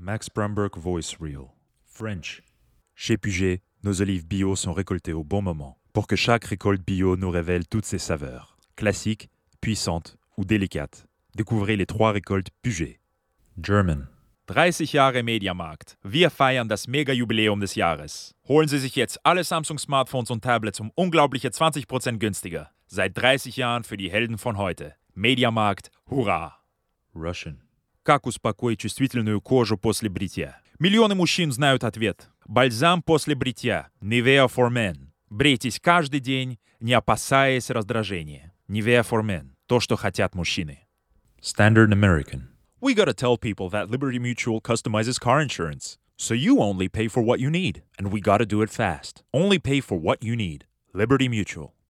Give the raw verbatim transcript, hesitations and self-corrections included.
Max Brumberg Voice Reel. French. Chez Puget, nos olives bio sont récoltées au bon moment pour que chaque récolte bio nous révèle toutes ses saveurs. Classiques, puissantes ou délicates. Découvrez les trois récoltes Puget. German. dreißig Jahre Mediamarkt. Wir feiern das Mega-Jubiläum des Jahres. Holen Sie sich jetzt alle Samsung-Smartphones und Tablets um unglaubliche zwanzig Prozent günstiger. Seit dreißig Jahren für die Helden von heute. Mediamarkt, hurra! Russian. Как успокоить чувствительную кожу после бритья? Миллионы мужчин знают ответ. Бальзам после бритья. Nivea for Men. Брейтесь каждый день, не опасаясь раздражения. Nivea for Men. То, что хотят мужчины. Standard American. We gotta tell people that Liberty Mutual customizes car insurance. So you only pay for what you need. And we gotta do it fast. Only pay for what you need. Liberty Mutual.